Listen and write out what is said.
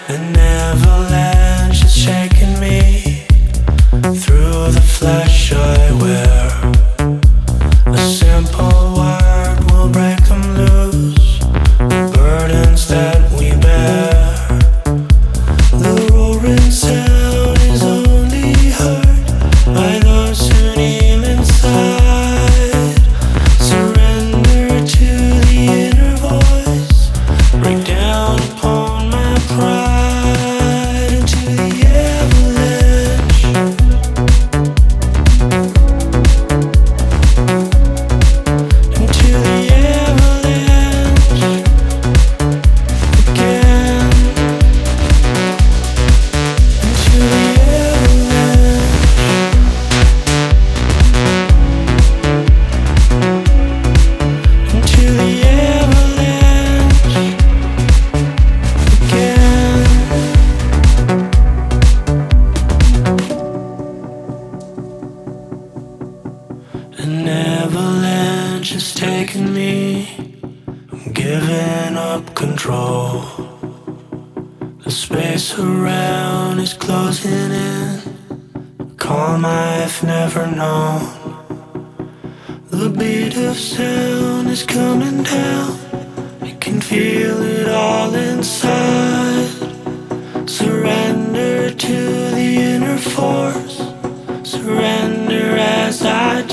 An avalanche is shaking me through the flesh I wear. A simple word will break them loose, the burdens that we bear. The roaring sound is only heard by those who kneel inside. Surrender to the inner voice, break down upon my pride into the avalanche. Into the avalanche again. Into the avalanche. Into the avalanche again. An avalanche has taken me. I'm giving up control. The space around is closing in. Calm I've never known. The beat of sound is coming down. I can feel it all inside. Surrender to the inner force. Surrender as I